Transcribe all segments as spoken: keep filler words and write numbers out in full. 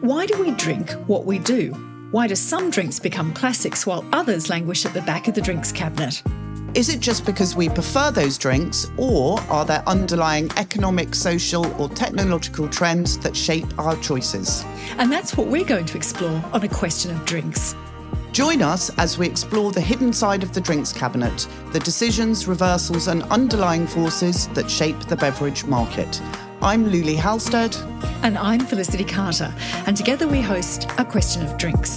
Why do we drink what we do? Why do some drinks become classics while others languish at the back of the drinks cabinet? Is it just because we prefer those drinks, or are there underlying economic, social or technological trends that shape our choices? And that's what we're going to explore on A Question of Drinks. Join us as we explore the hidden side of the drinks cabinet, the decisions, reversals and underlying forces that shape the beverage market. I'm Luli Halstead. And I'm Felicity Carter. And together we host A Question of Drinks.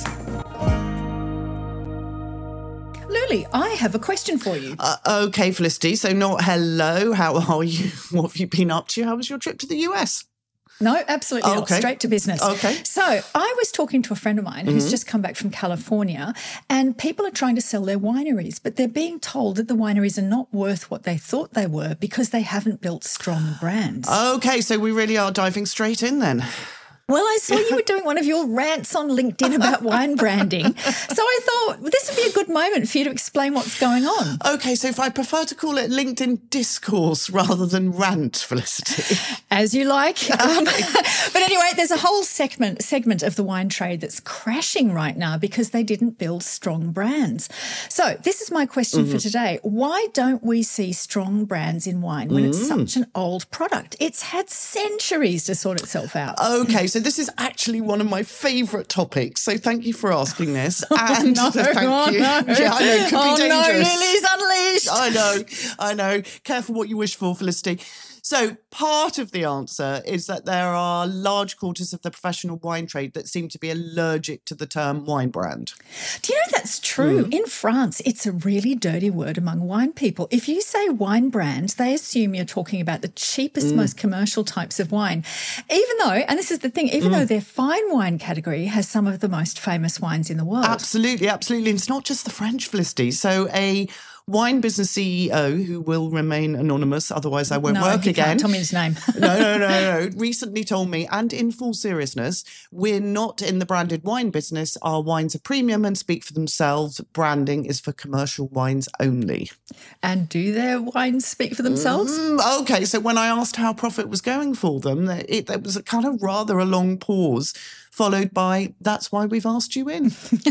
Luli, I have a question for you. Uh, OK, Felicity. So not hello, how are you? What have you been up to? How was your trip to the U S? No, absolutely oh, not. okay. Straight to business. Okay. So I was talking to a friend of mine who's mm-hmm. just come back from California, and people are trying to sell their wineries, but they're being told that the wineries are not worth what they thought they were because they haven't built strong brands. OK, so we really are diving straight in then. Well, I saw you were doing one of your rants on LinkedIn about wine branding. So I thought this would be a good moment for you to explain what's going on. OK, so if I prefer to call it LinkedIn discourse rather than rant, Felicity. As you like. Um, but anyway, there's a whole segment, segment of the wine trade that's crashing right now because they didn't build strong brands. So this is my question mm-hmm. for today. Why don't we see strong brands in wine when mm. it's such an old product? It's had centuries to sort itself out. OK, so this is actually one of my favourite topics. So thank you for asking this. And oh, no, thank oh, you. No. Yeah, I know, it could oh, be dangerous. no, Lily's unleashed. I know, I know. Careful what you wish for, Felicity. So part of the answer is that there are large quarters of the professional wine trade that seem to be allergic to the term wine brand. Do you know that's true? Mm. In France, it's a really dirty word among wine people. If you say wine brand, they assume you're talking about the cheapest, mm. most commercial types of wine. Even though, and this is the thing, even mm. though their fine wine category has some of the most famous wines in the world. Absolutely, absolutely. And it's not just the French, Felicity. So a wine business C E O, who will remain anonymous, otherwise I won't no, work he again. Can't tell me his name. no, no, no, no. Recently told me, and in full seriousness, we're not in the branded wine business. Our wines are premium and speak for themselves. Branding is for commercial wines only. And do their wines speak for themselves? Mm, okay, so when I asked how profit was going for them, it, it was a kind of rather a long pause, followed by, that's why we've asked you in.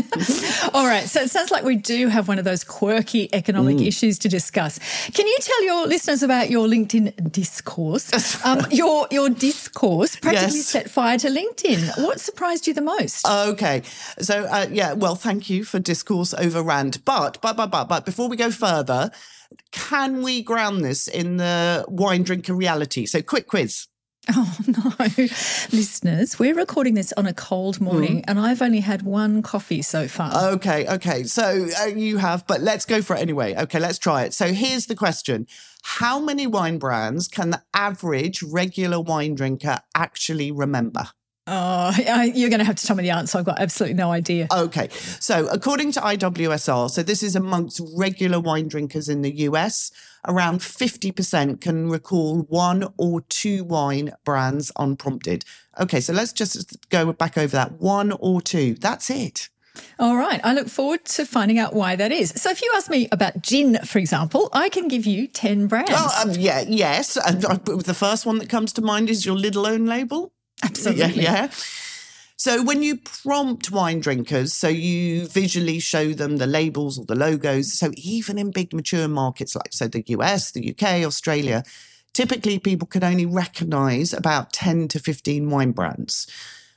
All right, so it sounds like we do have one of those quirky economic mm. issues to discuss. Can you tell your listeners about your LinkedIn discourse? um, your your discourse practically yes. set fire to LinkedIn. What surprised you the most? Okay, so uh, yeah, well, thank you for discourse over rant. But, but, but, but, but before we go further, can we ground this in the wine drinker reality? So quick quiz. Oh, no. Listeners, we're recording this on a cold morning mm. and I've only had one coffee so far. Okay, okay. So uh, you have, but let's go for it anyway. Okay, let's try it. So here's the question. How many wine brands can the average regular wine drinker actually remember? Oh, I, you're going to have to tell me the answer. I've got absolutely no idea. Okay. So according to I W S R, so this is amongst regular wine drinkers in the U S, around fifty percent can recall one or two wine brands unprompted. Okay, so let's just go back over that. One or two. That's it. All right. I look forward to finding out why that is. So if you ask me about gin, for example, I can give you ten brands. Oh, um, yeah, yes. And uh, the first one that comes to mind is your Little Own label. Absolutely. Yeah, yeah. So when you prompt wine drinkers, so you visually show them the labels or the logos, so even in big mature markets like so the U S, the U K, Australia, typically people can only recognise about ten to fifteen wine brands.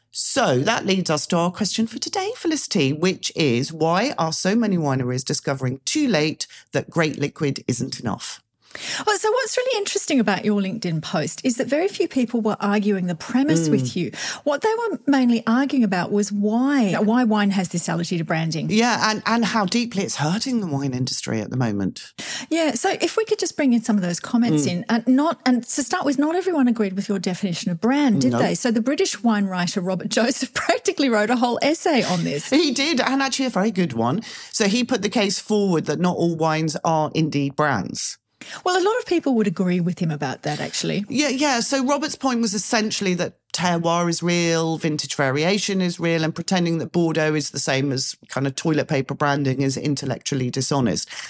So that leads us to our question for today, Felicity, which is why are so many wineries discovering too late that great liquid isn't enough? Well, so what's really interesting about your LinkedIn post is that very few people were arguing the premise mm. with you. What they were mainly arguing about was why why wine has this allergy to branding. Yeah, and, and how deeply it's hurting the wine industry at the moment. Yeah, so if we could just bring in some of those comments mm. in. And not and to start with, not everyone agreed with your definition of brand, did nope. they? So the British wine writer Robert Joseph practically wrote a whole essay on this. He did, and actually a very good one. So he put the case forward that not all wines are indeed brands. Well, a lot of people would agree with him about that, actually. Yeah, yeah. So Robert's point was essentially that terroir is real, vintage variation is real, and pretending that Bordeaux is the same as kind of toilet paper branding is intellectually dishonest.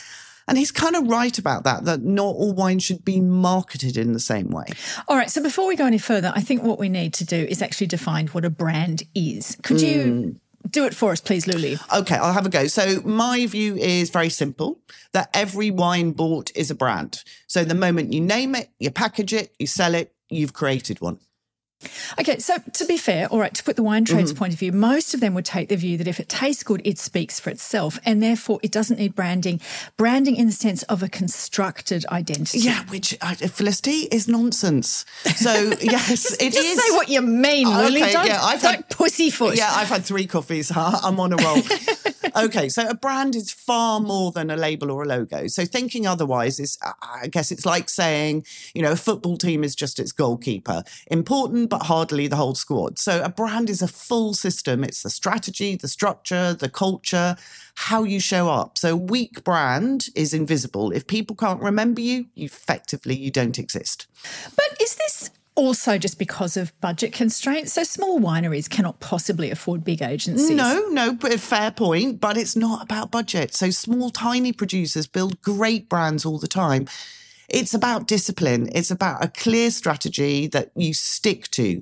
And he's kind of right about that, that not all wine should be marketed in the same way. All right, so before we go any further, I think what we need to do is actually define what a brand is. Could you mm. do it for us, please, Luli? Okay, I'll have a go. So my view is very simple, that every wine bought is a brand. So the moment you name it, you package it, you sell it, you've created one. Okay, so to be fair, all right, to put the wine trade's mm-hmm. point of view, most of them would take the view that if it tastes good, it speaks for itself, and therefore it doesn't need branding. Branding in the sense of a constructed identity. Yeah, which, uh, Felicity, is nonsense. So, yes, just, it just is. say what you mean, Lily. Okay, don't yeah, I've don't had, pussyfoot. Yeah, I've had three coffees. Huh? I'm on a roll. Okay, so a brand is far more than a label or a logo. So thinking otherwise is, I guess it's like saying, you know, a football team is just its goalkeeper. Important, but hardly the whole squad. So a brand is a full system. It's the strategy, the structure, the culture, how you show up. So a weak brand is invisible. If people can't remember you, effectively you don't exist. But is this also just because of budget constraints? So small wineries cannot possibly afford big agencies. No, no, but fair point. But it's not about budget. So small, tiny producers build great brands all the time. It's about discipline. It's about a clear strategy that you stick to.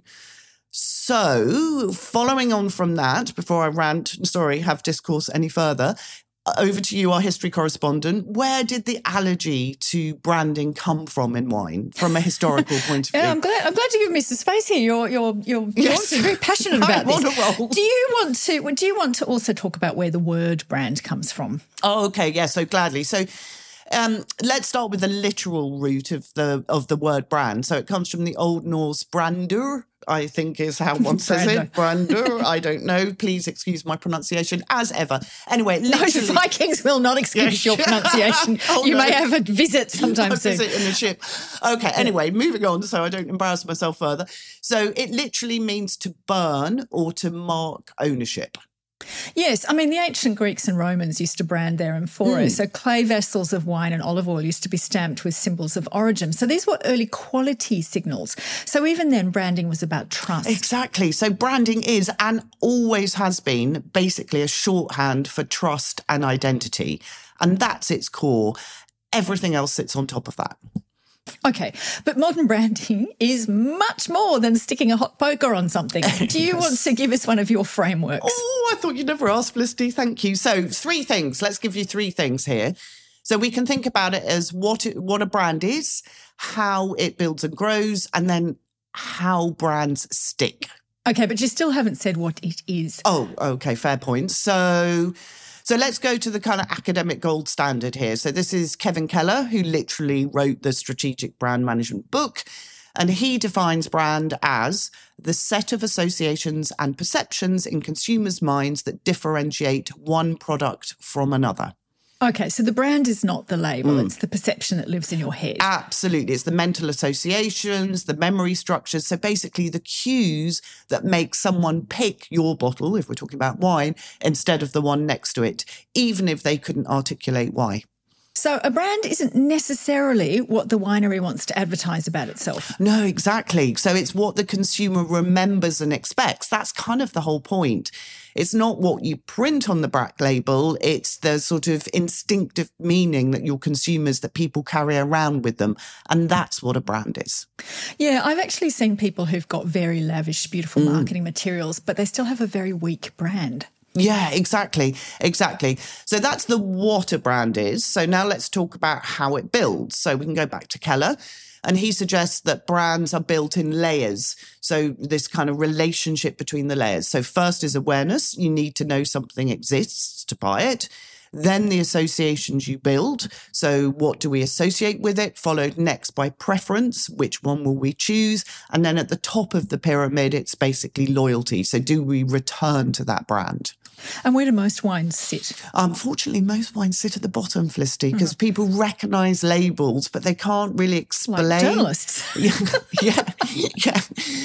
So following on from that, before I rant, sorry, have discourse any further, over to you, our history correspondent. Where did the allergy to branding come from in wine, from a historical point of view? Yeah, I'm glad. I'm glad you give me some space here. You're you're you're, yes. you're very passionate about this. I'm on a roll. Do you want to? Do you want to also talk about where the word brand comes from? Oh, okay. Yeah. So gladly. So. Um, let's start with the literal root of the of the word brand. So it comes from the Old Norse brandur, I think is how one says it. Brandur, I don't know. Please excuse my pronunciation as ever. Anyway, literally. No, Vikings will not excuse your pronunciation. oh, you no. may have a visit sometime a soon. visit in the ship. Okay, anyway, moving on so I don't embarrass myself further. So it literally means to burn or to mark ownership. Yes, I mean, the ancient Greeks and Romans used to brand their amphorae. Mm. So clay vessels of wine and olive oil used to be stamped with symbols of origin. So these were early quality signals. So even then, branding was about trust. Exactly. So branding is and always has been basically a shorthand for trust and identity. And that's its core. Everything else sits on top of that. Okay, but modern branding is much more than sticking a hot poker on something. Do you yes. want to give us one of your frameworks? Oh, I thought you'd never ask, Felicity. Thank you. So three things. Let's give you three things here. So we can think about it as what it, what a brand is, how it builds and grows, and then how brands stick. Okay, but you still haven't said what it is. Oh, okay, fair point. So... So let's go to the kind of academic gold standard here. So this is Kevin Keller, who literally wrote the Strategic Brand Management book. And he defines brand as the set of associations and perceptions in consumers' minds that differentiate one product from another. Okay, so the brand is not the label, mm. it's the perception that lives in your head. Absolutely. It's the mental associations, the memory structures. So basically the cues that make someone pick your bottle, if we're talking about wine, instead of the one next to it, even if they couldn't articulate why. So a brand isn't necessarily what the winery wants to advertise about itself. No, exactly. So it's what the consumer remembers and expects. That's kind of the whole point. It's not what you print on the back label. It's the sort of instinctive meaning that your consumers, that people carry around with them. And that's what a brand is. Yeah, I've actually seen people who've got very lavish, beautiful mm. marketing materials, but they still have a very weak brand. Yeah, exactly. Exactly. So that's the what a brand is. So now let's talk about how it builds. So we can go back to Keller. And he suggests that brands are built in layers. So this kind of relationship between the layers. So first is awareness. You need to know something exists to buy it. Then the associations you build. So what do we associate with it? Followed next by preference. Which one will we choose? And then at the top of the pyramid, it's basically loyalty. So do we return to that brand? And where do most wines sit? Unfortunately, most wines sit at the bottom, Felicity, because mm. people recognise labels, but they can't really explain. Like journalists. yeah, yeah, yeah.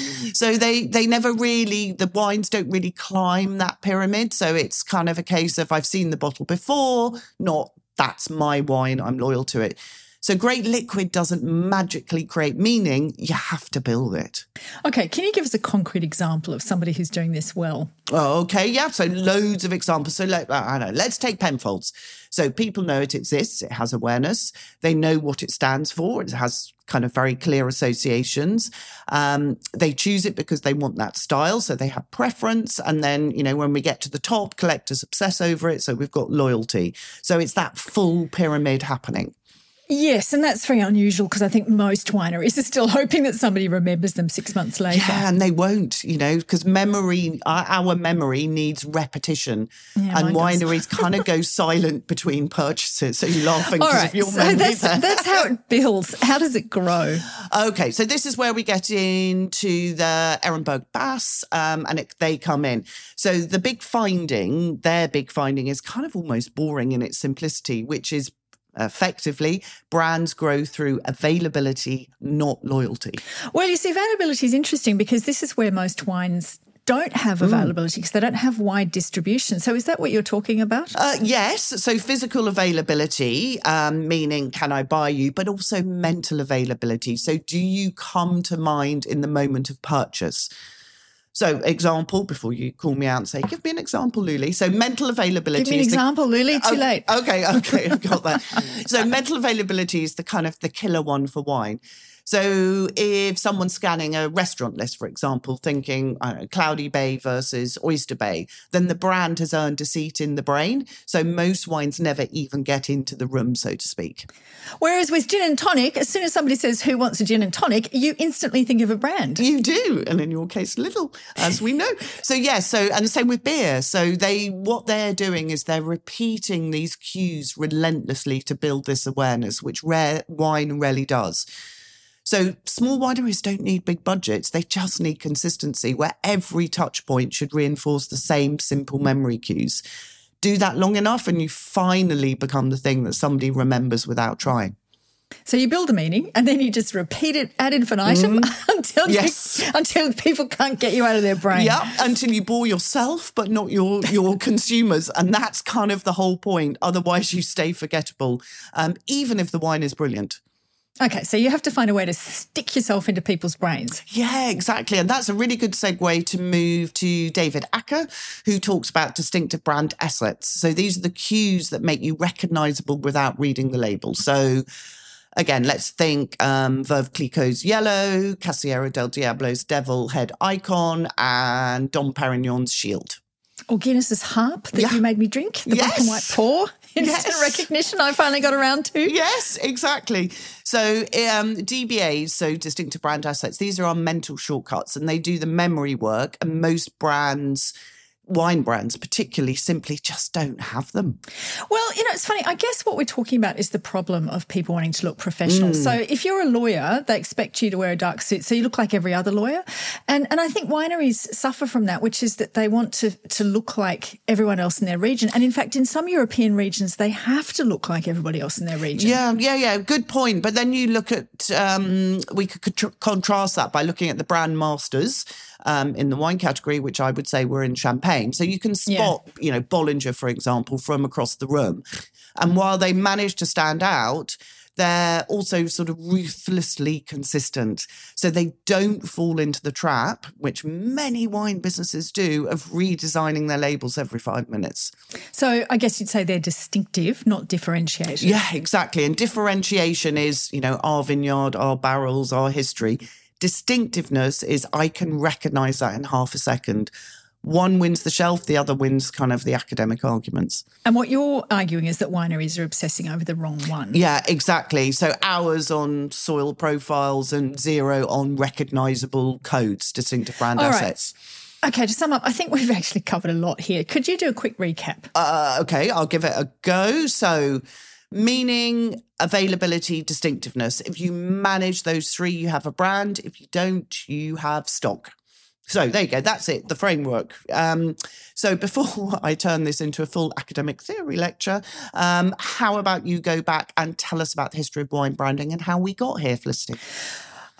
So they, they never really, the wines don't really climb that pyramid. So it's kind of a case of I've seen the bottle before, not that's my wine, I'm loyal to it. So great liquid doesn't magically create meaning. You have to build it. Okay, can you give us a concrete example of somebody who's doing this well? Oh, okay, yeah. So loads of examples. So let, I don't know, let's take Penfolds. So people know it exists. It has awareness. They know what it stands for. It has kind of very clear associations. Um, they choose it because they want that style. So they have preference. And then, you know, when we get to the top, collectors obsess over it. So we've got loyalty. So it's that full pyramid happening. Yes, and that's very unusual because I think most wineries are still hoping that somebody remembers them six months later. Yeah, and they won't, you know, because memory, our, our memory needs repetition. Yeah, and wineries kind of go silent between purchases. So you're laughing because right, of your so memory that's, there. That's how it builds. How does it grow? Okay, so this is where we get into the Ehrenberg Bass um, and it, they come in. So the big finding, their big finding is kind of almost boring in its simplicity, which is effectively, brands grow through availability, not loyalty. Well, you see, availability is interesting because this is where most wines don't have availability because mm. they don't have wide distribution. So is that what you're talking about? Uh, yes. So physical availability, um, meaning can I buy you, but also mental availability. So do you come to mind in the moment of purchase? So, example, before you call me out and say, give me an example, Luli. So, mental availability. Give me an is example, the, Luli, too oh, late. Okay, okay, I've got that. So, mental availability is the kind of the killer one for wine. So if someone's scanning a restaurant list, for example, thinking I don't know, Cloudy Bay versus Oyster Bay, then the brand has earned a seat in the brain. So most wines never even get into the room, so to speak. Whereas with gin and tonic, as soon as somebody says, who wants a gin and tonic, you instantly think of a brand. You do. And in your case, Lidl, as we know. So, yes, yeah, so and the same with beer. So they what they're doing is they're repeating these cues relentlessly to build this awareness, which rare wine rarely does. So small wineries don't need big budgets. They just need consistency where every touch point should reinforce the same simple memory cues. Do that long enough and you finally become the thing that somebody remembers without trying. So you build a meaning and then you just repeat it ad infinitum mm. until yes. you, until people can't get you out of their brain. Yeah, until you bore yourself but not your, your consumers. And that's kind of the whole point. Otherwise you stay forgettable, um, even if the wine is brilliant. Okay, so you have to find a way to stick yourself into people's brains. Yeah, exactly. And that's a really good segue to move to David Acker, who talks about distinctive brand assets. So these are the cues that make you recognisable without reading the label. So again, let's think um, Veuve Clicquot's Yellow, Casillero del Diablo's Devil Head Icon, and Dom Perignon's Shield. Or Guinness's Harp that yeah. you made me drink, the yes. black and white pour. Instant yes. recognition I finally got around to. Yes, exactly. So um, D B As, so distinctive brand assets, these are our mental shortcuts and they do the memory work, and most brands, wine brands particularly, simply just don't have them. Well, you know, it's funny. I guess what we're talking about is the problem of people wanting to look professional. Mm. So if you're a lawyer, they expect you to wear a dark suit so you look like every other lawyer. And and I think wineries suffer from that, which is that they want to, to look like everyone else in their region. And in fact, in some European regions, they have to look like everybody else in their region. Yeah, yeah, yeah. Good point. But then you look at, um, we could contr- contrast that by looking at the brand masters Um, in the wine category, which I would say were in Champagne. So you can spot, yeah. you know, Bollinger, for example, from across the room. And while they manage to stand out, they're also sort of ruthlessly consistent. So they don't fall into the trap, which many wine businesses do, of redesigning their labels every five minutes. So I guess you'd say they're distinctive, not differentiated. Yeah, exactly. And differentiation is, you know, our vineyard, our barrels, our history. Distinctiveness is I can recognise that in half a second. One wins the shelf, the other wins kind of the academic arguments. And what you're arguing is that wineries are obsessing over the wrong one. Yeah, exactly. So hours on soil profiles and zero on recognisable codes, distinctive brand All assets. Right. Okay, to sum up, I think we've actually covered a lot here. Could you do a quick recap? Uh, okay, I'll give it a go. So meaning, availability, distinctiveness. If you manage those three, you have a brand. If you don't, you have stock. So there you go. That's it, the framework. Um, so before I turn this into a full academic theory lecture, um, how about you go back and tell us about the history of wine branding and how we got here, Felicity?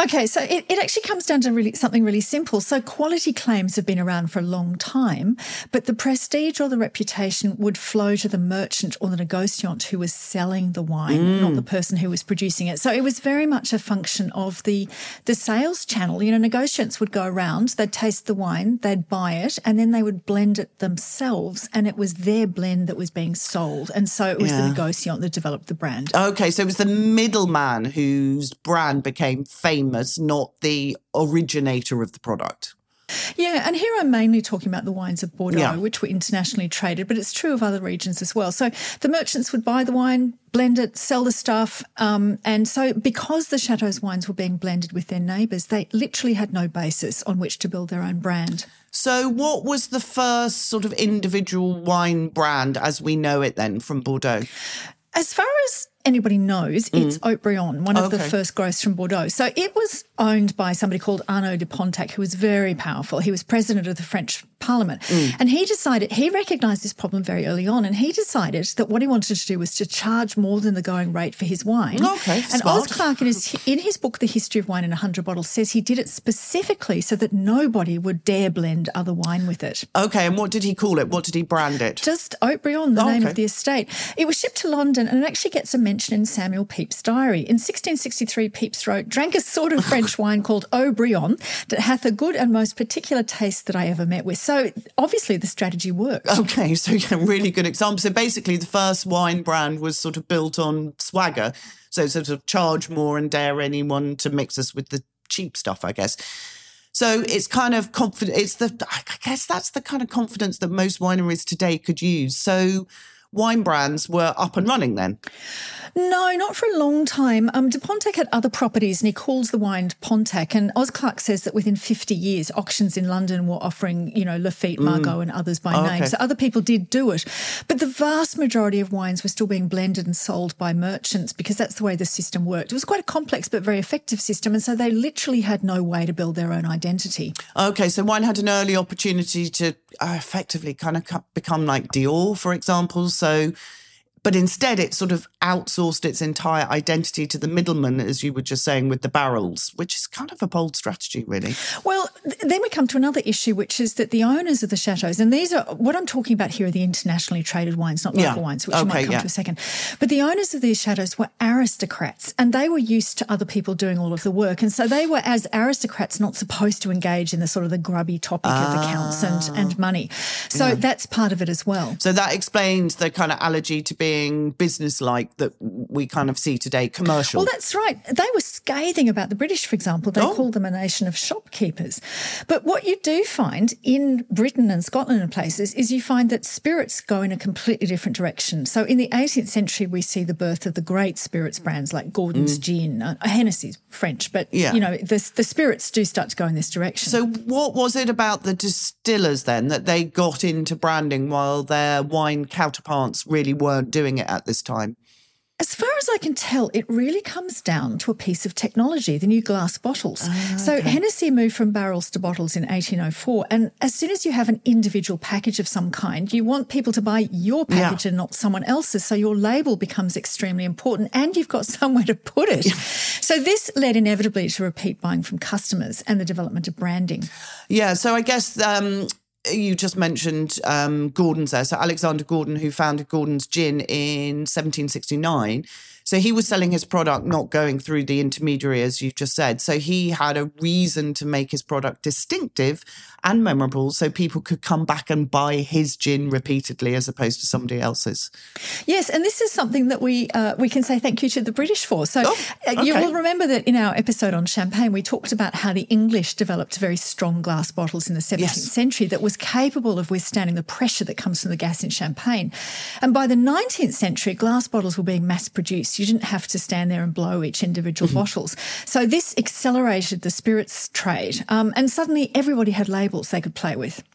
Okay, so it, it actually comes down to really something really simple. So quality claims have been around for a long time, but the prestige or the reputation would flow to the merchant or the negociant who was selling the wine, mm. not the person who was producing it. So it was very much a function of the, the sales channel. You know, negociants would go around, they'd taste the wine, they'd buy it, and then they would blend it themselves, and it was their blend that was being sold. And so it was yeah. the negociant that developed the brand. Okay, so it was the middleman whose brand became famous, not the originator of the product. Yeah, and here I'm mainly talking about the wines of Bordeaux, yeah. which were internationally traded, but it's true of other regions as well. So the merchants would buy the wine, blend it, sell the stuff. Um, and so because the Chateau's wines were being blended with their neighbours, they literally had no basis on which to build their own brand. So what was the first sort of individual wine brand as we know it then from Bordeaux? As far as anybody knows, it's Mm. Haut-Brion, one of Okay. the first growths from Bordeaux. So it was owned by somebody called Arnaud de Pontac, who was very powerful. He was president of the French Parliament. Mm. And he decided, he recognised this problem very early on, and he decided that what he wanted to do was to charge more than the going rate for his wine. Okay, And smart. Oz Clarke, in his, in his book, The History of Wine in one hundred Bottles, says he did it specifically so that nobody would dare blend other wine with it. Okay, and what did he call it? What did he brand it? Just Haut-Brion, the Oh, name okay. of the estate. It was shipped to London, and it actually gets a mention in Samuel Pepys' diary. In sixteen sixty-three, Pepys wrote, "Drank a sort of French wine called Haut-Brion that hath a good and most particular taste that I ever met with." So obviously the strategy worked. Okay, so yeah, really good example. So basically the first wine brand was sort of built on swagger. So sort of charge more and dare anyone to mix us with the cheap stuff, I guess. So it's kind of confident. It's the, I guess that's the kind of confidence that most wineries today could use. So wine brands were up and running then? No, not for a long time. Um, de Pontac had other properties, and he calls the wine Pontac. And Oz Clarke says that within fifty years, auctions in London were offering, you know, Lafite, Margaux and others by Oh, name. okay. So other people did do it. But the vast majority of wines were still being blended and sold by merchants because that's the way the system worked. It was quite a complex but very effective system. And so they literally had no way to build their own identity. Okay, so wine had an early opportunity to uh, effectively kind of cu- become like Dior, for example. So, but instead it sort of outsourced its entire identity to the middleman, as you were just saying, with the barrels, which is kind of a bold strategy, really. Well, th- then we come to another issue, which is that the owners of the chateaux, and these are, what I'm talking about here are the internationally traded wines, not local Yeah. wines, which I Okay, might come yeah. to a second. But the owners of these chateaux were aristocrats, and they were used to other people doing all of the work. And so they were, as aristocrats, not supposed to engage in the sort of the grubby topic of accounts and, and money. So Yeah. that's part of it as well. So that explains the kind of allergy to being businesslike that we kind of see today, commercial. Well, that's right. They were scathing about the British, for example. They Oh. called them a nation of shopkeepers. But what you do find in Britain and Scotland and places is you find that spirits go in a completely different direction. So in the eighteenth century, we see the birth of the great spirits brands like Gordon's Gin. Uh, Hennessy's French, but, Yeah. you know, the, the spirits do start to go in this direction. So what was it about the distillers then that they got into branding while their wine counterparts really weren't doing it at this time? As far as I can tell, it really comes down to a piece of technology, the new glass bottles. Ah, So Hennessy moved from barrels to bottles in eighteen oh four. And as soon as you have an individual package of some kind, you want people to buy your package Yeah. and not someone else's. So your label becomes extremely important and you've got somewhere to put it. So this led inevitably to repeat buying from customers and the development of branding. Yeah, so I guess um, you just mentioned um, Gordon's there. So Alexander Gordon, who founded Gordon's Gin in seventeen sixty-nine. So he was selling his product, not going through the intermediary, as you just said. So he had a reason to make his product distinctive and memorable so people could come back and buy his gin repeatedly as opposed to somebody else's. Yes, and this is something that we uh, we can say thank you to the British for. So Oh, uh, you okay. will remember that in our episode on champagne, we talked about how the English developed very strong glass bottles in the seventeenth Yes. century that was capable of withstanding the pressure that comes from the gas in champagne. And by the nineteenth century, glass bottles were being mass produced. You didn't have to stand there and blow each individual Mm-hmm. bottles. So this accelerated the spirits trade. Um, and suddenly everybody had labels they could play with.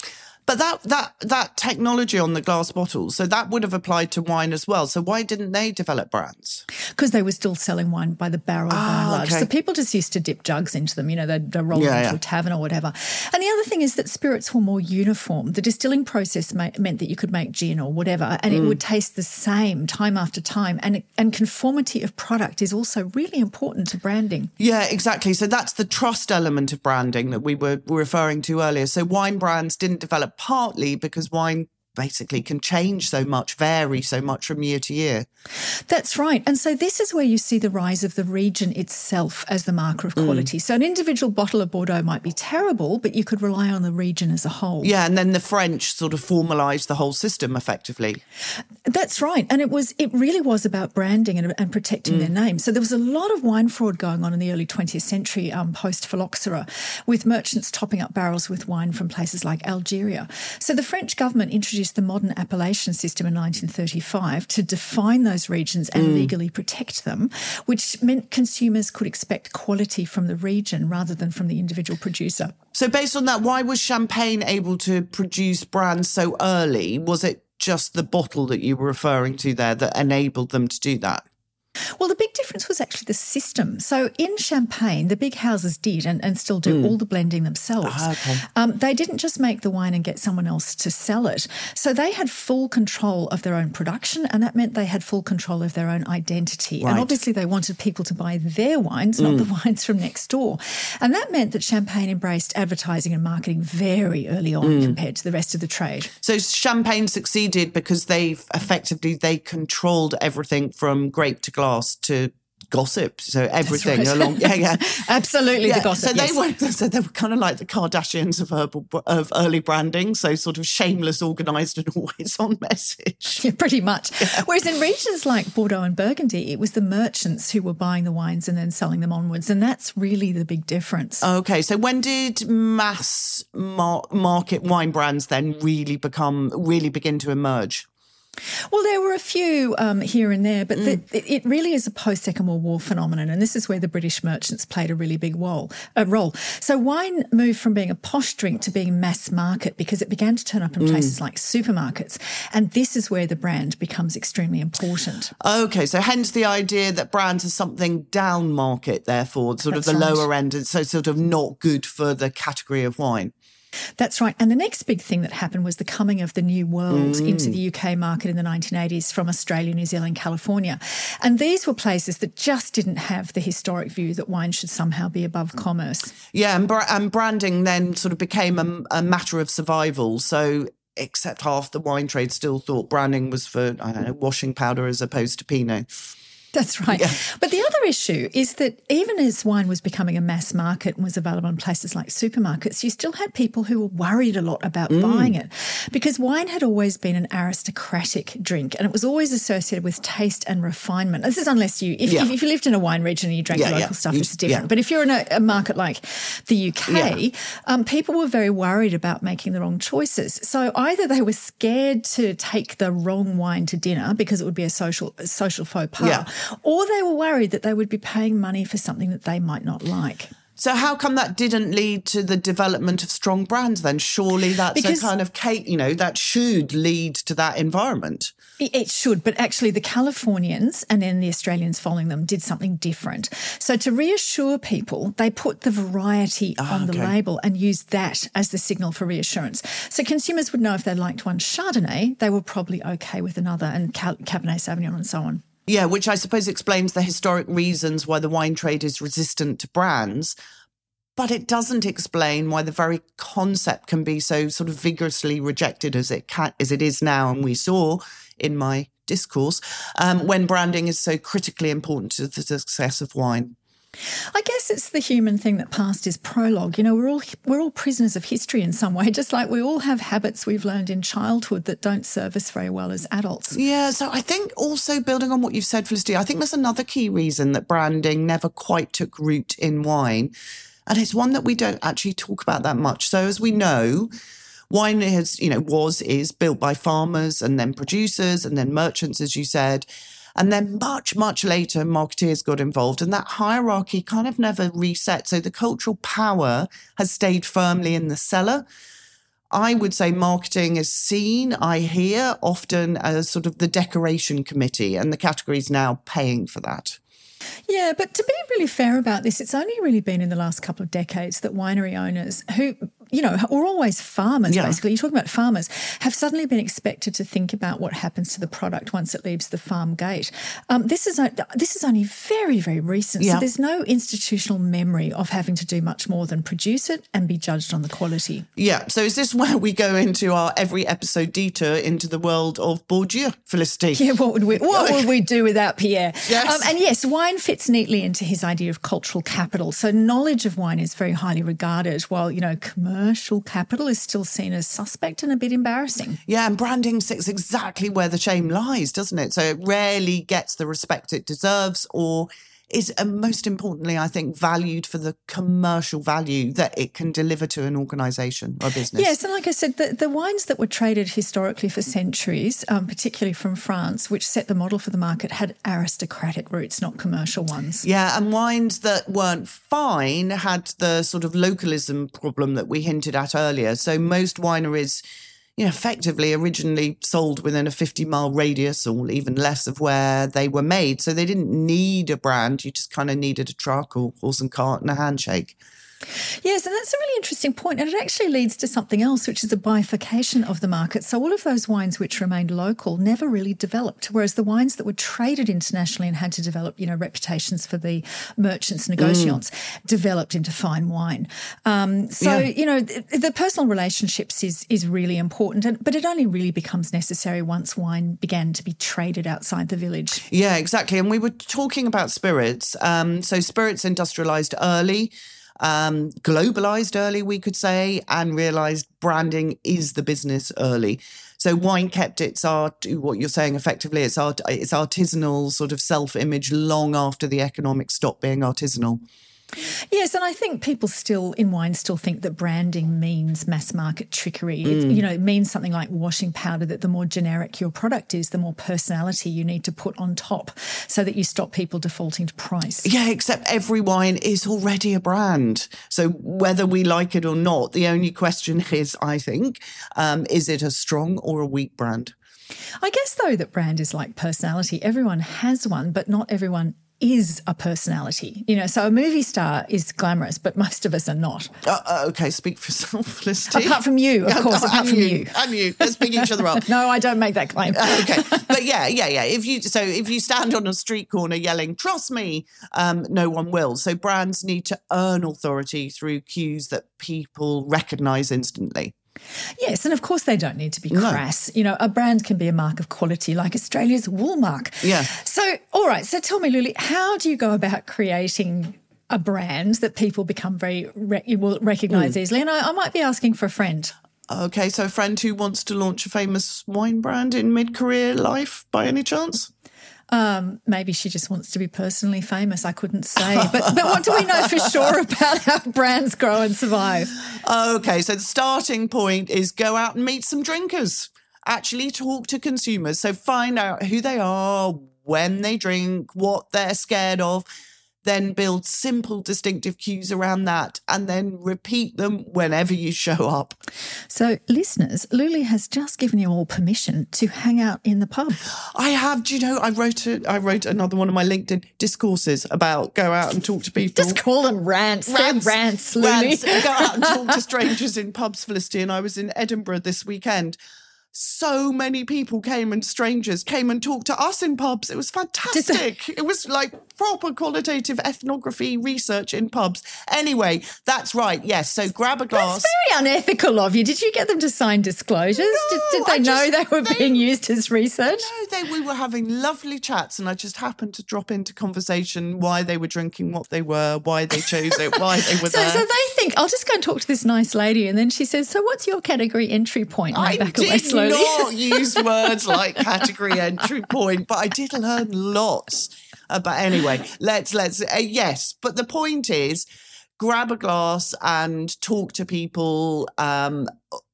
But that that that technology on the glass bottles, so that would have applied to wine as well. So why didn't they develop brands? Because they were still selling wine by the barrel, Ah, by and large. okay. So people just used to dip jugs into them. You know, they'd, they'd roll Yeah, them into yeah. a tavern or whatever. And the other thing is that spirits were more uniform. The distilling process ma- meant that you could make gin or whatever, and Mm. it would taste the same time after time. And, and conformity of product is also really important to branding. Yeah, exactly. So that's the trust element of branding that we were referring to earlier. So wine brands didn't develop partly because wine basically can change so much, vary so much from year to year. That's right. And so this is where you see the rise of the region itself as the marker of quality. Mm. So an individual bottle of Bordeaux might be terrible, but you could rely on the region as a whole. Yeah, and then the French sort of formalised the whole system effectively. That's right. And it was it really was about branding and, and protecting mm. their name. So there was a lot of wine fraud going on in the early twentieth century um, post-phylloxera, with merchants topping up barrels with wine from places like Algeria. So the French government introduced the modern appellation system in nineteen thirty-five to define those regions and mm. legally protect them, which meant consumers could expect quality from the region rather than from the individual producer. So based on that, why was Champagne able to produce brands so early? Was it just the bottle that you were referring to there that enabled them to do that? Well, the big difference was actually the system. So in Champagne, the big houses did and, and still do mm. all the blending themselves. Ah, okay. Um, they didn't just make the wine and get someone else to sell it. So they had full control of their own production, and that meant they had full control of their own identity. Right. And obviously they wanted people to buy their wines, not mm. the wines from next door. And that meant that Champagne embraced advertising and marketing very early on mm. compared to the rest of the trade. So Champagne succeeded because they effectively, they controlled everything from grape to glass to gossip, so everything right. along. Yeah, yeah, absolutely. Yeah. The gossip. So they yes. were, so they were kind of like the Kardashians of herbal, of early branding. So sort of shameless, organised, and always on message. Yeah, pretty much. Yeah. Whereas in regions like Bordeaux and Burgundy, it was the merchants who were buying the wines and then selling them onwards, and that's really the big difference. Okay, so when did mass mar- market wine brands then really become really begin to emerge? Well, there were a few um, here and there, but mm. the, it really is a post-Second World War phenomenon, and this is where the British merchants played a really big role. Uh, role. So wine moved from being a posh drink to being mass market because it began to turn up in mm. places like supermarkets, and this is where the brand becomes extremely important. Okay, so hence the idea that brands are something down market, therefore, sort That's of the right. lower end, and so sort of not good for the category of wine. That's right. And the next big thing that happened was the coming of the new world mm. into the U K market in the nineteen eighties from Australia, New Zealand, California. And these were places that just didn't have the historic view that wine should somehow be above commerce. Yeah, and, br- and branding then sort of became a, a matter of survival. So except half the wine trade still thought branding was for, I don't know, washing powder as opposed to Pinot. That's right. Yeah. But the other issue is that even as wine was becoming a mass market and was available in places like supermarkets, you still had people who were worried a lot about mm. buying it because wine had always been an aristocratic drink and it was always associated with taste and refinement. This is unless you, if, yeah. if you lived in a wine region and you drank yeah, local yeah. stuff, you, it's different. Yeah. But if you're in a, a market like the U K, yeah. um, people were very worried about making the wrong choices. So either they were scared to take the wrong wine to dinner because it would be a social, a social faux pas, yeah. or they were worried that they would be paying money for something that they might not like. So how come that didn't lead to the development of strong brands then? Surely that's because, a kind of, you know, that should lead to that environment. It should, but actually the Californians and then the Australians following them did something different. So to reassure people, they put the variety oh, on the okay. label and used that as the signal for reassurance. So consumers would know if they liked one Chardonnay, they were probably okay with another, and Cabernet Sauvignon and so on. Yeah, which I suppose explains the historic reasons why the wine trade is resistant to brands, but it doesn't explain why the very concept can be so sort of vigorously rejected as it can, as it is now. And we saw in my discourse um, when branding is so critically important to the success of wine. I guess it's the human thing that past is prologue. You know, we're all we're all prisoners of history in some way, just like we all have habits we've learned in childhood that don't serve us very well as adults. Yeah, so I think also building on what you've said, Felicity, I think that's another key reason that branding never quite took root in wine. And it's one that we don't actually talk about that much. So as we know, wine is, you know, was, is built by farmers and then producers and then merchants, as you said. And then much, much later, marketeers got involved and that hierarchy kind of never reset. So the cultural power has stayed firmly in the cellar. I would say marketing is seen, I hear, often as sort of the decoration committee, and the category is now paying for that. Yeah, but to be really fair about this, it's only really been in the last couple of decades that winery owners who, you know, are always farmers, yeah. basically, you're talking about farmers, have suddenly been expected to think about what happens to the product once it leaves the farm gate. Um, this is this is only very, very recent. Yeah. So there's no institutional memory of having to do much more than produce it and be judged on the quality. Yeah, so is this where we go into our every episode detour into the world of Bourdieu, Felicity? Yeah, what would we, what would we do without Pierre? Yes. Um, and yes, wine fits neatly into his idea of cultural capital. So knowledge of wine is very highly regarded, while, you know, commercial capital is still seen as suspect and a bit embarrassing. Yeah, and branding sits exactly where the shame lies, doesn't it? So it rarely gets the respect it deserves, or is, uh, most importantly, I think, valued for the commercial value that it can deliver to an organisation or business. Yes, and like I said, the, the wines that were traded historically for centuries, um, particularly from France, which set the model for the market, had aristocratic roots, not commercial ones. Yeah, and wines that weren't fine had the sort of localism problem that we hinted at earlier. So most wineries, you know, effectively originally sold within a fifty mile radius or even less of where they were made. So they didn't need a brand. You just kind of needed a truck or horse and cart and a handshake. Yes, and that's a really interesting point. And it actually leads to something else, which is a bifurcation of the market. So all of those wines which remained local never really developed, whereas the wines that were traded internationally and had to develop, you know, reputations for the merchants, negociants, mm. developed into fine wine. Um, so, yeah. you know, the, the personal relationships is is really important, and, but it only really becomes necessary once wine began to be traded outside the village. Yeah, exactly. And we were talking about spirits. Um, so spirits industrialised early. Um, globalized early, we could say, and realized branding is the business early. So wine kept its art, what you're saying effectively, it's art, it's artisanal sort of self-image long after the economics stopped being artisanal. Yes, and I think people still, in wine, still think that branding means mass market trickery. Mm. It, you know, it means something like washing powder, that the more generic your product is, the more personality you need to put on top so that you stop people defaulting to price. Yeah, except every wine is already a brand. So whether we like it or not, the only question is, I think, um, is it a strong or a weak brand? I guess, though, that brand is like personality. Everyone has one, but not everyone is a personality. You know, so a movie star is glamorous, but most of us are not. Uh, uh, okay, speak for yourself, Felicity. Apart from you, of course, apart and from you. you. And you. Let's pick each other up. No, I don't make that claim. Uh, okay. But yeah, yeah, yeah. If you so if you stand on a street corner yelling, trust me, um, no one will. So brands need to earn authority through cues that people recognise instantly. Yes, and of course they don't need to be crass. No. You know, a brand can be a mark of quality, like Australia's Woolmark. Yeah. So, all right, so tell me, Luli, how do you go about creating a brand that people become very, re- will recognise mm. easily? And I, I might be asking for a friend. Okay, so a friend who wants to launch a famous wine brand in mid-career life, by any chance? Um, maybe she just wants to be personally famous. I couldn't say. But, but what do we know for sure about how brands grow and survive? Okay, so the starting point is go out and meet some drinkers. Actually talk to consumers. So find out who they are, when they drink, what they're scared of. Then build simple, distinctive cues around that, and then repeat them whenever you show up. So, listeners, Luli has just given you all permission to hang out in the pub. I have. Do you know, I wrote a, I wrote another one of my LinkedIn discourses about go out and talk to people. Just call them rants. Rants, They're rants, Luli. Rants. Go out and talk to strangers in pubs, Felicity. And I was in Edinburgh this weekend. So many people came and strangers came and talked to us in pubs. It was fantastic. It was like proper qualitative ethnography research in pubs. Anyway, that's right. Yes. So grab a glass. That's very unethical of you. Did you get them to sign disclosures? No, did, did they just, know they were they, being used as research? No, they, we were having lovely chats, and I just happened to drop into conversation why they were drinking, what they were, why they chose it, why they were so, there. So they think, I'll just go and talk to this nice lady. And then she says, so what's your category entry point? And I back did away slowly. not use words like category entry point, but I did learn lots. Uh, but anyway, let's, let's, uh, yes. But the point is, grab a glass and talk to people, um,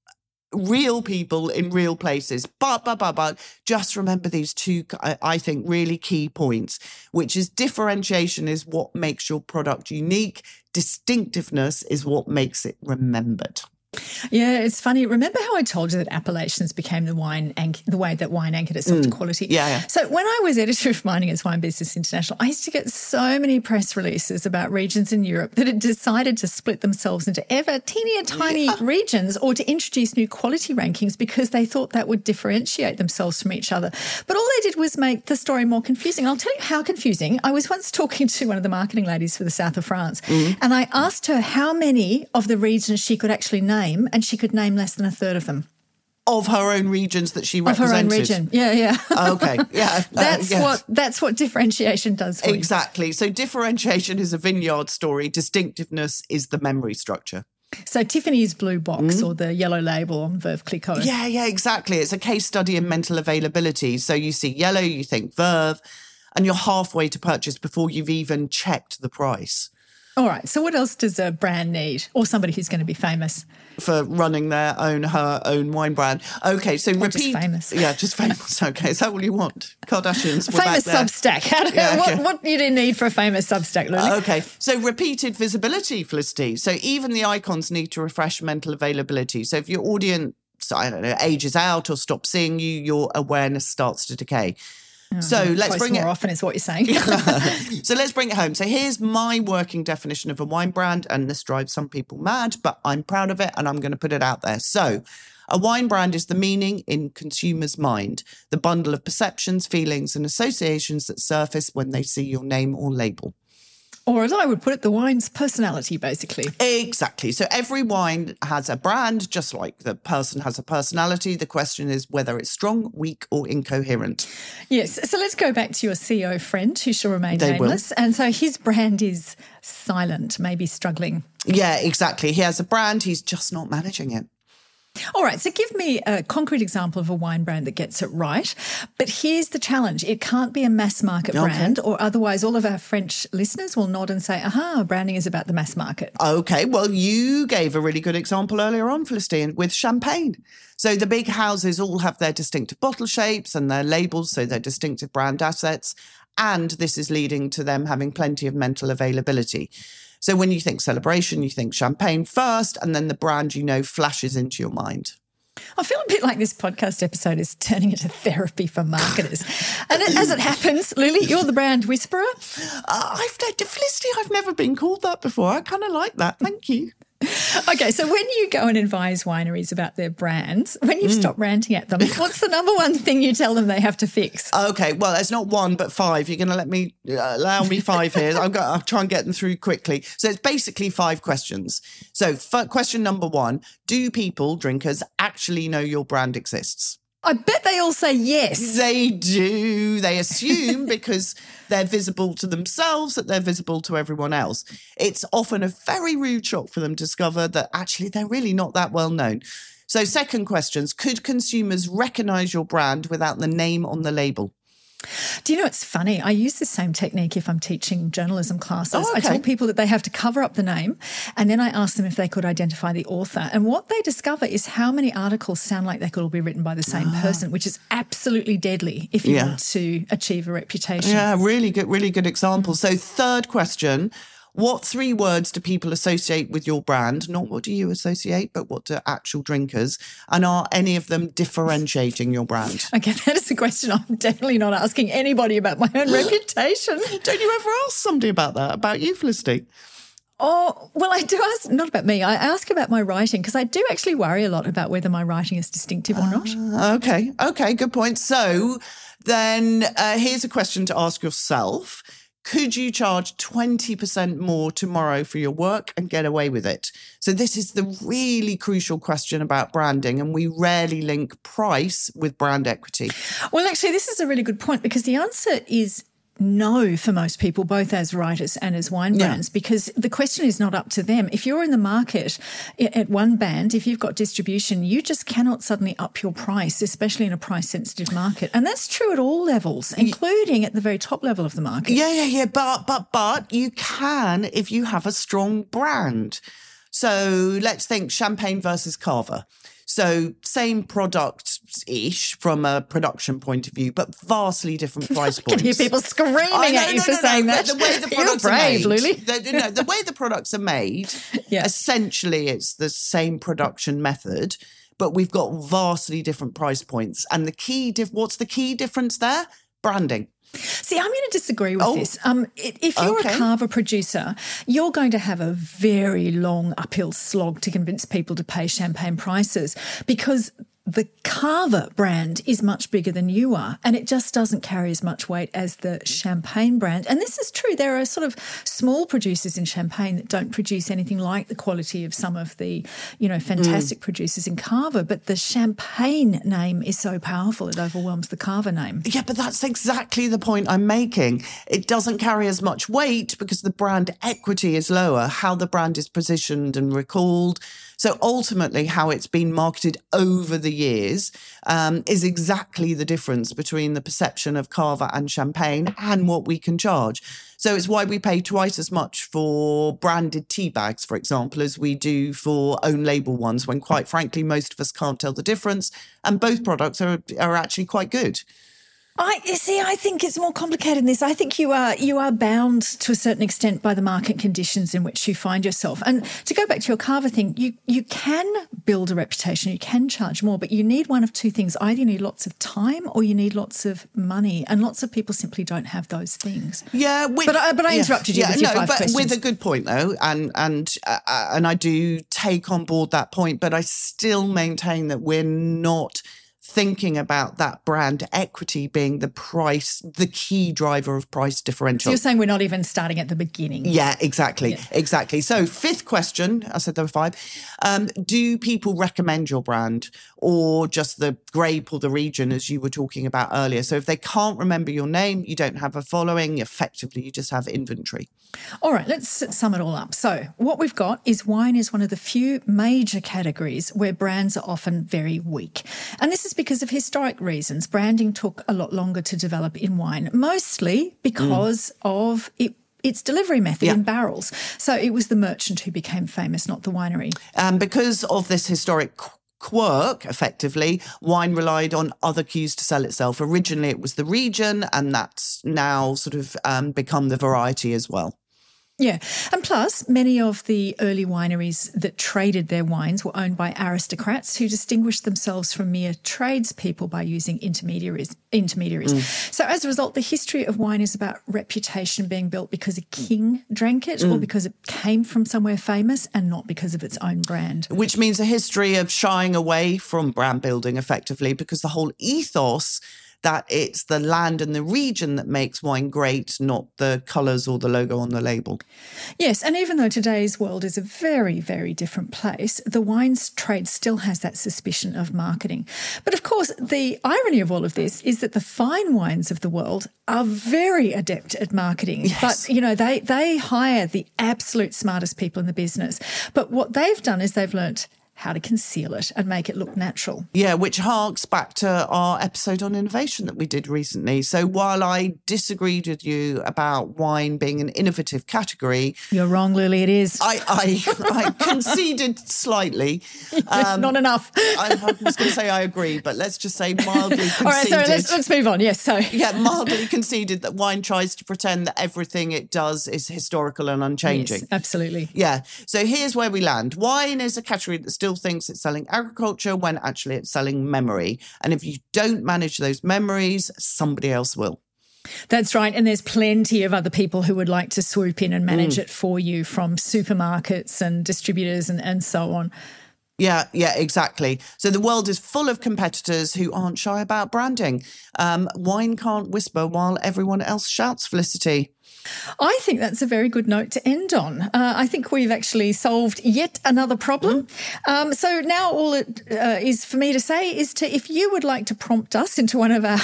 real people in real places. But, but, but, but just remember these two, I think, really key points, which is differentiation is what makes your product unique. Distinctiveness is what makes it remembered. Yeah, it's funny. Remember how I told you that appellations became the wine anch- the way that wine anchored itself mm. to quality? Yeah, yeah. So when I was editor of Mining as Wine Business International, I used to get so many press releases about regions in Europe that had decided to split themselves into ever teenier tiny yeah. regions or to introduce new quality rankings because they thought that would differentiate themselves from each other. But all they did was make the story more confusing. And I'll tell you how confusing. I was once talking to one of the marketing ladies for the south of France mm. and I asked her how many of the regions she could actually name, and she could name less than a third of them. Of her own regions that she represented. Of her own region, yeah, yeah. Okay, yeah. that's uh, yes. what that's what differentiation does for exactly. you. So differentiation is a vineyard story. Distinctiveness is the memory structure. So Tiffany's Blue Box mm. or the yellow label on Veuve Clicquot. Yeah, yeah, exactly. It's a case study in mental availability. So you see yellow, you think Veuve, and you're halfway to purchase before you've even checked the price. All right. So what else does a brand need, or somebody who's going to be famous? For running their own, her own wine brand. Okay, so or repeat. Just famous. Yeah, just famous. Okay, is that all you want? Kardashians. Famous Substack. How do, yeah, okay. what, what do you need for a famous Substack, Lily? Uh, okay, so repeated visibility, Felicity. So even the icons need to refresh mental availability. So if your audience, I don't know, ages out or stops seeing you, your awareness starts to decay. Oh, so let's bring more it often is what you're saying. So let's bring it home. So here's my working definition of a wine brand, and this drives some people mad, but I'm proud of it and I'm going to put it out there. So a wine brand is the meaning in consumers' mind, the bundle of perceptions, feelings and associations that surface when they see your name or label. Or as I would put it, the wine's personality, basically. Exactly. So every wine has a brand, just like the person has a personality. The question is whether it's strong, weak or incoherent. Yes. So let's go back to your C E O friend who shall remain they nameless. Will. And so his brand is silent, maybe struggling. Yeah, exactly. He has a brand. He's just not managing it. All right, so give me a concrete example of a wine brand that gets it right. But here's the challenge. It can't be a mass market okay. brand, or otherwise all of our French listeners will nod and say, aha, branding is about the mass market. Okay, well, you gave a really good example earlier on, Felicity, with champagne. So the big houses all have their distinctive bottle shapes and their labels, so their distinctive brand assets. And this is leading to them having plenty of mental availability. So when you think celebration, you think champagne first, and then the brand you know flashes into your mind. I feel a bit like this podcast episode is turning into therapy for marketers. And as it happens, Lily, you're the brand whisperer. Uh, I've Felicity, I've never been called that before. I kind of like that. Thank you. Okay, so when you go and advise wineries about their brands, when you've mm. stopped ranting at them, what's the number one thing you tell them they have to fix? Okay, well, it's not one, but five. You're going to let me, uh, allow me five here. I'm going to try and get them through quickly. So it's basically five questions. So f- question number one, do people, drinkers, actually know your brand exists? I bet they all say yes. They do. They assume because they're visible to themselves that they're visible to everyone else. It's often a very rude shock for them to discover that actually they're really not that well known. So second questions, could consumers recognise your brand without the name on the label? Do you know, it's funny. I use the same technique if I'm teaching journalism classes. Oh, okay. I tell people that they have to cover up the name and then I ask them if they could identify the author. And what they discover is how many articles sound like they could all be written by the same ah. person, which is absolutely deadly if you yeah. want to achieve a reputation. Yeah, really good, really good example. So third question, what three words do people associate with your brand? Not what do you associate, but what do actual drinkers? And are any of them differentiating your brand? Okay, that is a question I'm definitely not asking anybody about my own reputation. Don't you ever ask somebody about that, about you, Felicity? Oh, well, I do ask, not about me, I ask about my writing because I do actually worry a lot about whether my writing is distinctive or not. Uh, okay, okay, good point. So then uh, here's a question to ask yourself. Could you charge twenty percent more tomorrow for your work and get away with it? So this is the really crucial question about branding, and we rarely link price with brand equity. Well, actually, this is a really good point because the answer is no for most people, both as writers and as wine brands, yeah. because the question is not up to them. If you're in the market at one band, if you've got distribution, you just cannot suddenly up your price, especially in a price-sensitive market. And that's true at all levels, including at the very top level of the market. Yeah, yeah, yeah. But, but, but you can if you have a strong brand. So let's think champagne versus cava. So same product-ish from a production point of view, but vastly different price points. I can hear people screaming know, at you no, for no, saying no, that. The way the You're products brave, are made, Luli. the, no, the way the products are made, Yeah. essentially it's the same production method, but we've got vastly different price points. And the key, dif- what's the key difference there? Branding. See, I'm going to disagree with Oh, this. Um, i- if you're okay. a Cava producer, you're going to have a very long uphill slog to convince people to pay champagne prices, because the Cava brand is much bigger than you are, and it just doesn't carry as much weight as the Champagne brand. And this is true. There are sort of small producers in Champagne that don't produce anything like the quality of some of the, you know, fantastic mm. producers in Cava, but the Champagne name is so powerful it overwhelms the Cava name. Yeah, but that's exactly the point I'm making. It doesn't carry as much weight because the brand equity is lower, how the brand is positioned and recalled. So ultimately, how it's been marketed over the years um, is exactly the difference between the perception of Cava and Champagne and what we can charge. So it's why we pay twice as much for branded tea bags, for example, as we do for own label ones, when quite frankly, most of us can't tell the difference. And both products are, are actually quite good. I you see. I think it's more complicated than this. I think you are you are bound to a certain extent by the market conditions in which you find yourself. And to go back to your Cava thing, you you can build a reputation, you can charge more, but you need one of two things: either you need lots of time or you need lots of money. And lots of people simply don't have those things. Yeah, with, but I, but I interrupted yeah, you with yeah, your no, five but questions. With a good point though, and and uh, and I do take on board that point, but I still maintain that we're not thinking about that brand equity being the price, the key driver of price differential. So you're saying we're not even starting at the beginning. Yeah, exactly. Yeah. Exactly. So fifth question, I said there were five. Um, do people recommend your brand, or just the grape or the region, as you were talking about earlier? So if they can't remember your name, you don't have a following, effectively you just have inventory. All right, let's sum it all up. So what we've got is wine is one of the few major categories where brands are often very weak. And this is because of historic reasons. Branding took a lot longer to develop in wine, mostly because mm. of it. Its delivery method yeah. in barrels. So it was the merchant who became famous, not the winery. Um, because of this historic quirk, effectively, wine relied on other cues to sell itself. Originally, it was the region, and that's now sort of um, become the variety as well. Yeah. And plus, many of the early wineries that traded their wines were owned by aristocrats who distinguished themselves from mere tradespeople by using intermediaries. intermediaries. Mm. So as a result, the history of wine is about reputation being built because a king drank it mm. or because it came from somewhere famous, and not because of its own brand. Which means a history of shying away from brand building, effectively, because the whole ethos that it's the land and the region that makes wine great, not the colours or the logo on the label. Yes, and even though today's world is a very, very different place, the wines trade still has that suspicion of marketing. But of course, the irony of all of this is that the fine wines of the world are very adept at marketing. Yes. But, you know, they, they hire the absolute smartest people in the business. But what they've done is they've learnt how to conceal it and make it look natural. Yeah, which harks back to our episode on innovation that we did recently. So while I disagreed with you about wine being an innovative category... You're wrong, Lily, it is. I, I, I conceded slightly. Um, Not enough. I, I was going to say I agree, but let's just say mildly conceded. All right, sorry, let's, let's move on. Yes, so... Yeah, mildly conceded that wine tries to pretend that everything it does is historical and unchanging. Yes, absolutely. Yeah, so here's where we land. Wine is a category that still thinks it's selling agriculture when actually it's selling memory. And if you don't manage those memories, somebody else will. That's right. And there's plenty of other people who would like to swoop in and manage mm. it for you, from supermarkets and distributors and, and so on. Yeah, yeah, exactly. So the world is full of competitors who aren't shy about branding. Um, wine can't whisper while everyone else shouts, Felicity. I think that's a very good note to end on. Uh, I think we've actually solved yet another problem. Mm. Um, so now all it uh, is for me to say is to, if you would like to prompt us into one of our...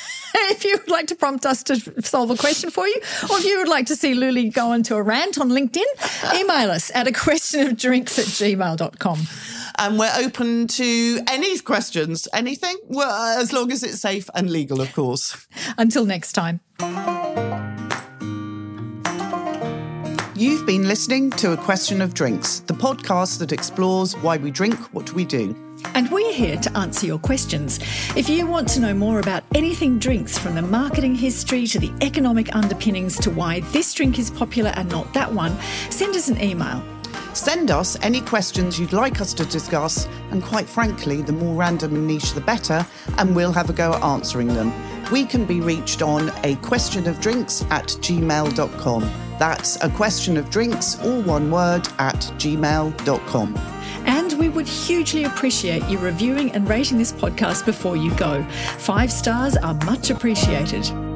If you would like to prompt us to solve a question for you, or if you would like to see Luli go into a rant on LinkedIn, email us at a question of drinks at gmail dot com. And we're open to any questions, anything, well, as long as it's safe and legal, of course. Until next time. You've been listening to A Question of Drinks, the podcast that explores why we drink what we do. And we're here to answer your questions. If you want to know more about anything drinks, from the marketing history to the economic underpinnings to why this drink is popular and not that one, send us an email. Send us any questions you'd like us to discuss, and quite frankly, the more random and niche the better, and we'll have a go at answering them. We can be reached on a question of drinks at gmail dot com. That's a question of drinks, all one word, at gmail dot com. And we would hugely appreciate you reviewing and rating this podcast before you go. Five stars are much appreciated.